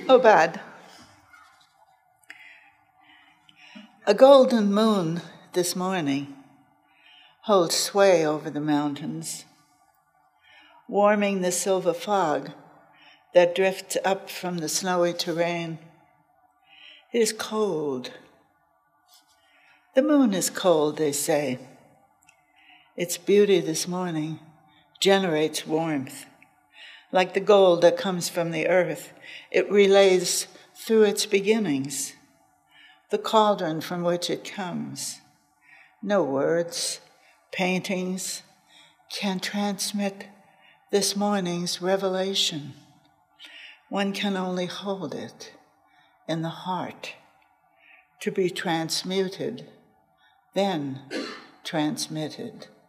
Obad. A golden moon this morning holds sway over the mountains, warming the silver fog that drifts up from the snowy terrain. It is cold. The moon is cold, they say. Its beauty this morning generates warmth. Like the gold that comes from the earth, it relays through its beginnings, the cauldron from which it comes. No words, paintings can transmit this morning's revelation. One can only hold it in the heart to be transmuted, then transmitted.